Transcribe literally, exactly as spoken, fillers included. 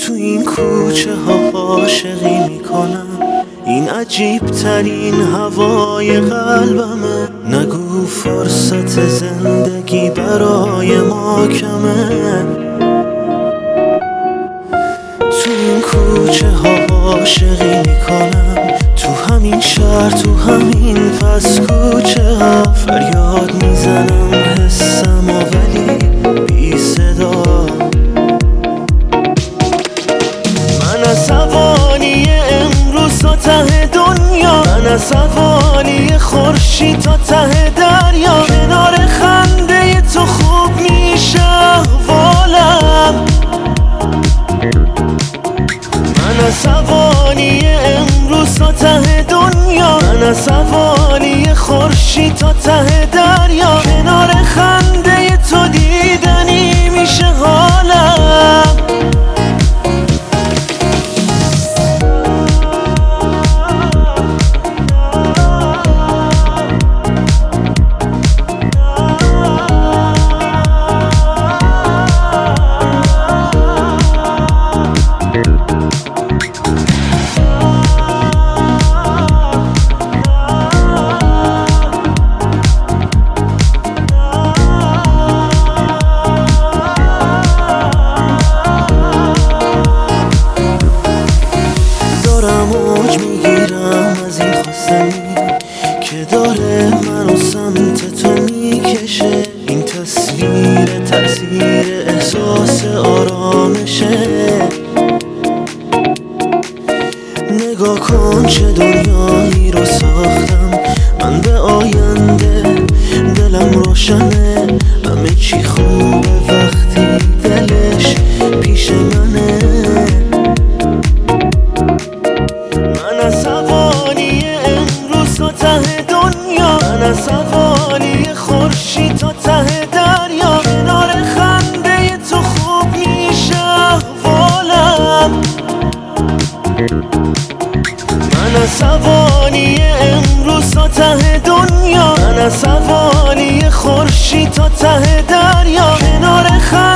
تو این کوچه ها عاشقی میکنم، این عجیب ترین هوای قلبمه. نگو فرصت زندگی برای ما کمه. تو این کوچه ها عاشقی میکنم، تو همین شهر، تو همین پس کوچه ها. فریاد میزنم حسم و ولی بی صدا. من عصبانی امروز تا ته دنیا، من عصبانی خورشید تا ته دریا. کنار خنده تو خوب میشه احوالم. من عصبانی امروز تا ته دنیا، من عصبانی خورشید تا ته دریا. کنار خنده تو دیدنی میشه حالم. موج میگیرم از این خواستنی که داره منو سمت تو میکشه. این تصویر تأثیر احساس آرامشه. نگاه کن چه دنیایی رو ساختم من به آینده. دلم روشنه، همه چی خوبه وقتی دلش پیش منه. من عصبانی امروز تا ته دنیا، من عصبانی خورشید تا ته دریا. کنار خنده تو خوب میشه احوالم. من عصبانی امروز تا ته دنیا، من عصبانی خورشید تا ته دریا. کنار خنده